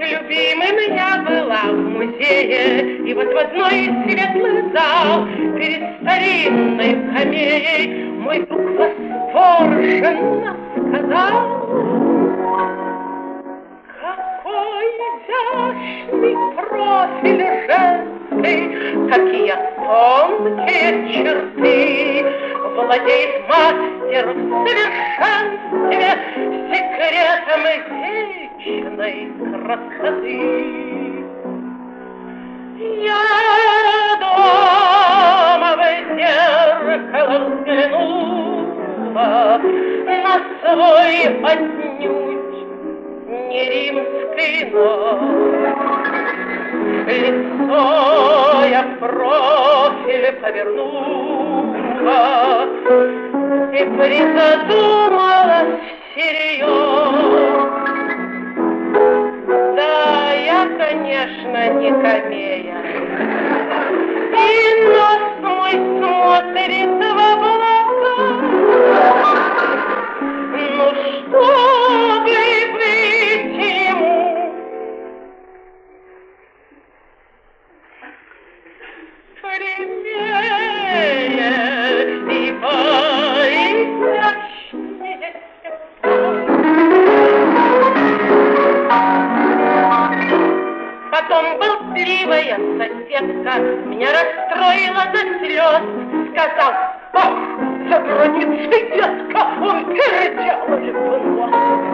любимым я была в музее, и вот в одной светлый зал перед старинной камеей мой друг восторженно сказал: какой изящный профиль женский, какие тонкие черты, владеет мастер в совершенстве секретом вечной красоты. Я дома в зеркало взглянула на свой отнюдь не римский нос. Лицо я в профиль повернула и призадумалась всерьез. Да, я, конечно, не камея, и нос мой смотрит в облака. Ну, чтобы быть ему прямее и поизящнее. Потом болтливая соседка меня расстроила до слез, сказал: ах, за границей, детка, он переделает нос.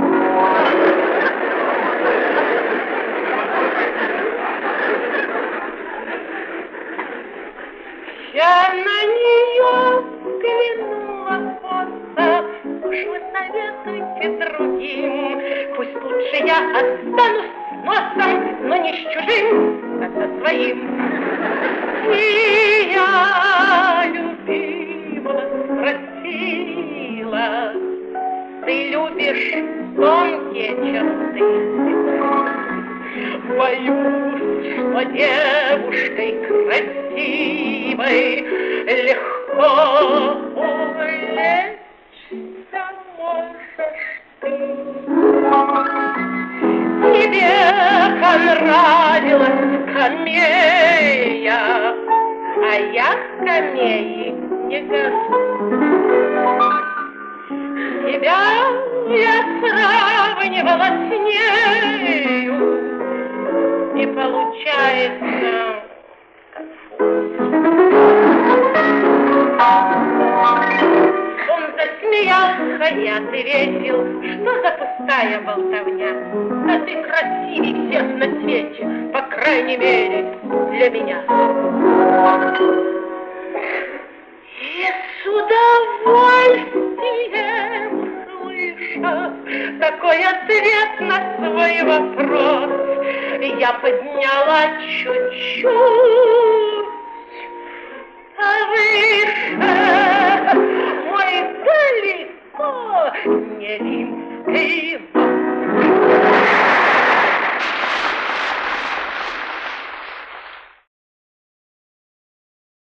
Я на нее взглянула косо: уж вы советуйте другим, пусть лучше я останусь с носом, но не с чужим, а со своим. И я любимого спросила: ты любишь тонкие черты? Боюсь, что девушкой красивой легко увлечься можешь ты. Тебе понравилась камея, а я к камеи не гожусь. Тебя я сравнивала с нею, и получается Он засмеялся и ответил: что за пустая болтовня? Да ты красивей всех на свете, по крайней мере, для меня. И с удовольствием слыша такой ответ на свой вопрос, я подняла чуть-чуть повыше мой далеко не римский